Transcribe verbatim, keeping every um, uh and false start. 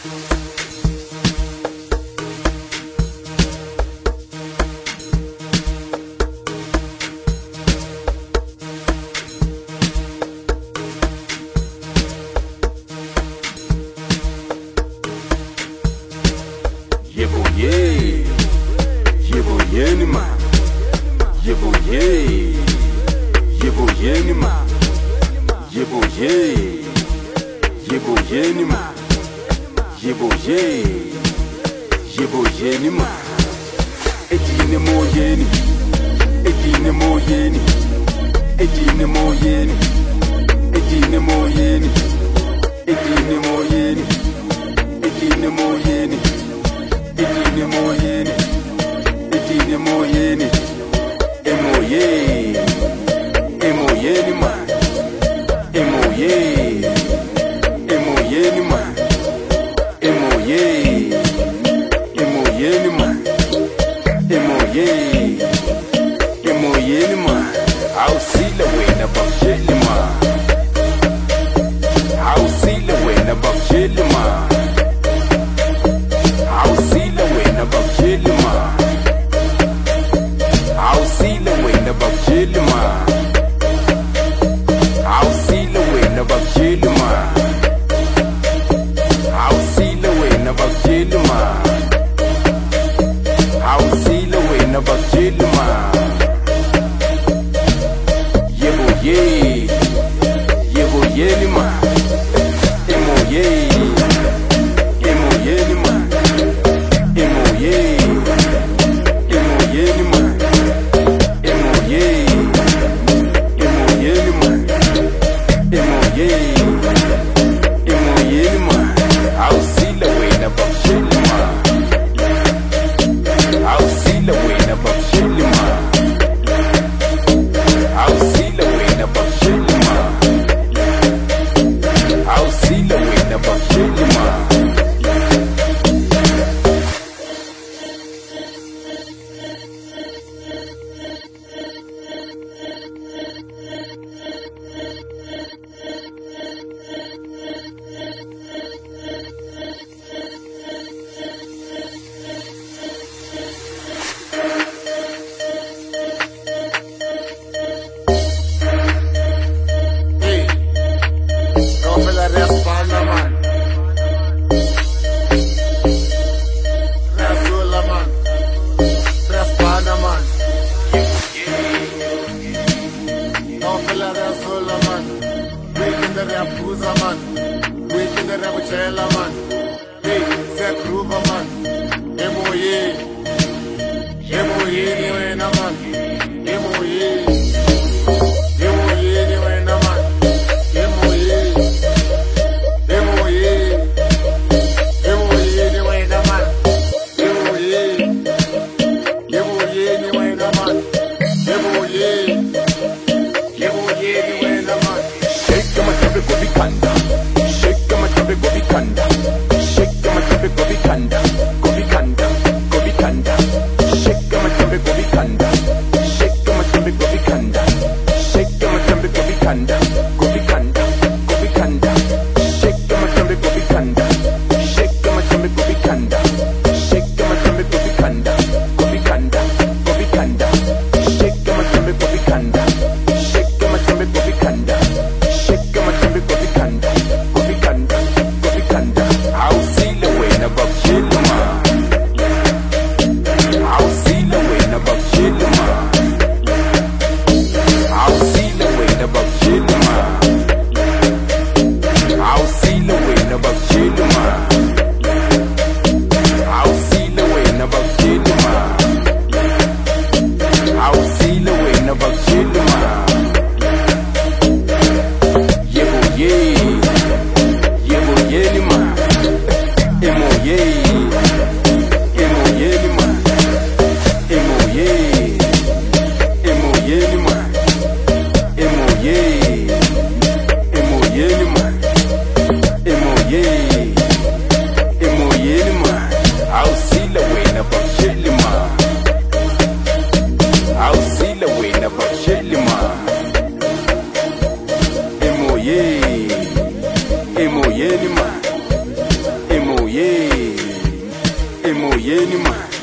Yebo ye, yebo ye ni ma, yebo ye, yebo ye ni ma, yebo ye, yebo ye ni ma, yebo ye, yebo ye ni ma. Etine mo ye ni, etine mo ye ni, etine mo ye ni, etine mo ye ni, etine mo ye ni, etine mo ye ni. Etine moyeni, etine moyeni, emoye, emoyeni ma, emoye, emoyeni ma, emoye, emoyeni ma, emoye, emoyeni ma. I'll see the way na bakshili ma, I'll see the way na bakshili ma. I'll see the way na bakshili ma. I'll see the way na bakshili ma. I'll see the way na bakshili ma. I'll see the way na bakshili ma. I'll see the way na bakshili ma. Yebo ye, yebo ye ni ma. Emo ye, emo ye ni ma. Emoye, emoye ni ma, emoye, emoye ni ma, emoye, emoye ni ma. I'll see the way na bakshili ma. I'll see the way na bakshili ma. I'll see the way na bakshili ma. I'll see the way na bakshili ma. I'll see the way na bakshili ma. yebo yeni man.